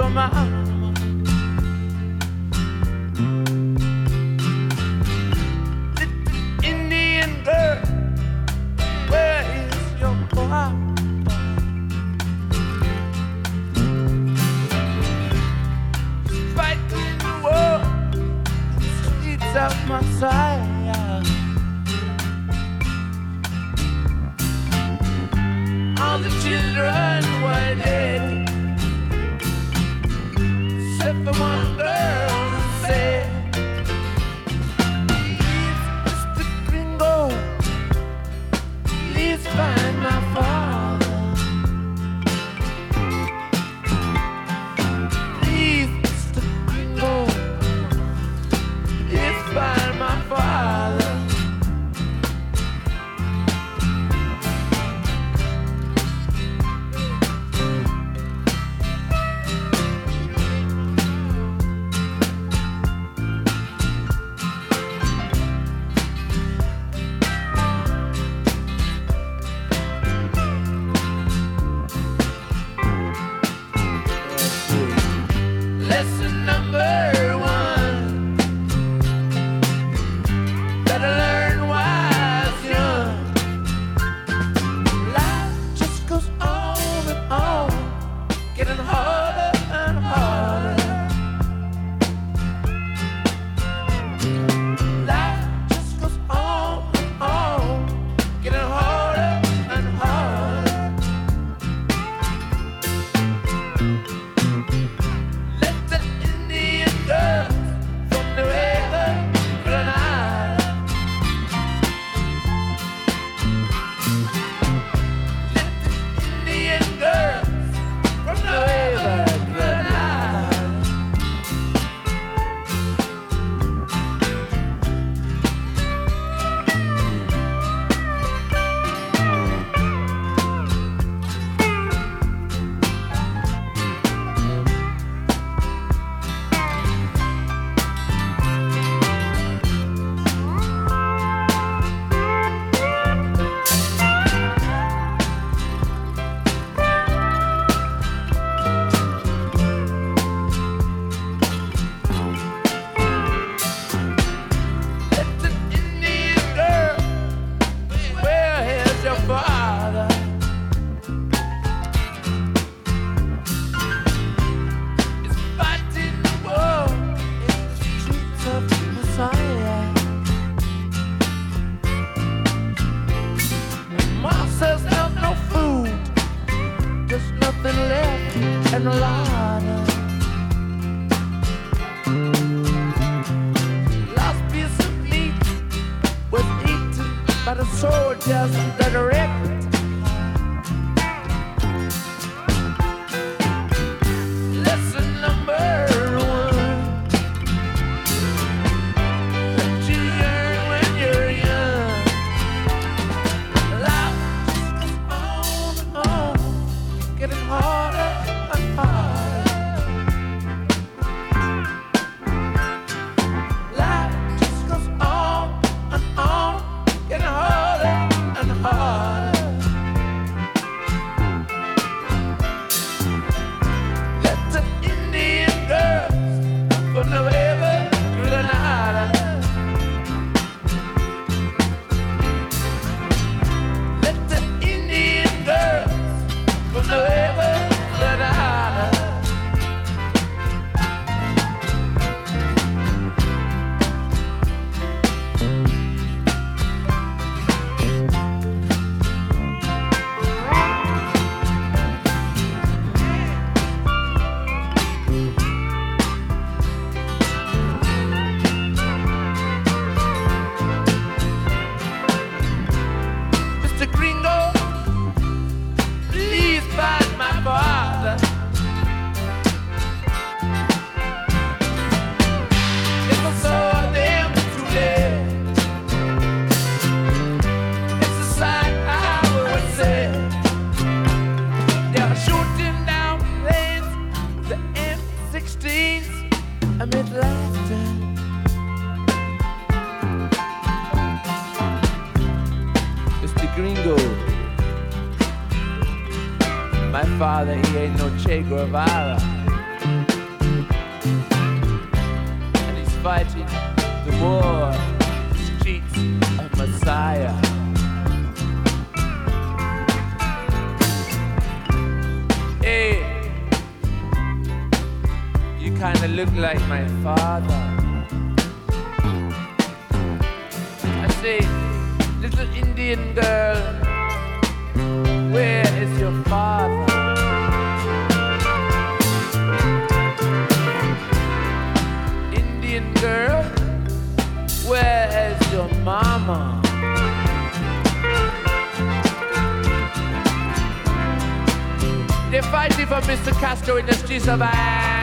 mama. Little Indian girl, where is your papa? Fighting the war, streets of Messiah. All the children were dead, except for one girl who said, "Please, Mr. Gringo, please find my father. Please, Mr. Gringo, please find my father." Lesson number one that I learned while I was young. Life just goes on and on, getting harder and harder. Life just goes on and on, getting harder and harder. Let the Indian girls from the river Granada, let the Indian girls from the river Granada. Let the Indian girl, where is your father? Is fighting the war in the streets of Messiah. Mom says there's no food, there's nothing left in the larder. Last piece of meat was eaten by the soldiers that are wrecked. Lesson number one that you learn when you're young. Life just goes on and on, getting harder and harder. Life just goes on and on, getting harder and harder. Let the Indian girls from the river Granada, let the Indian girls from the river Granada. Mr. Gringo, please find my father. If I saw them today, it's a sight I would say. They are shooting down planes with the M16s amid laughter. Mr. Gringo, my father, he ain't no Che Guevara. fighting the war, the streets of Messiah. Hey, you kinda look like my father. I say, little Indian girl, where is your father? Indian girl, where is your mama? They're fighting for Mr. Castro in the streets of Havana.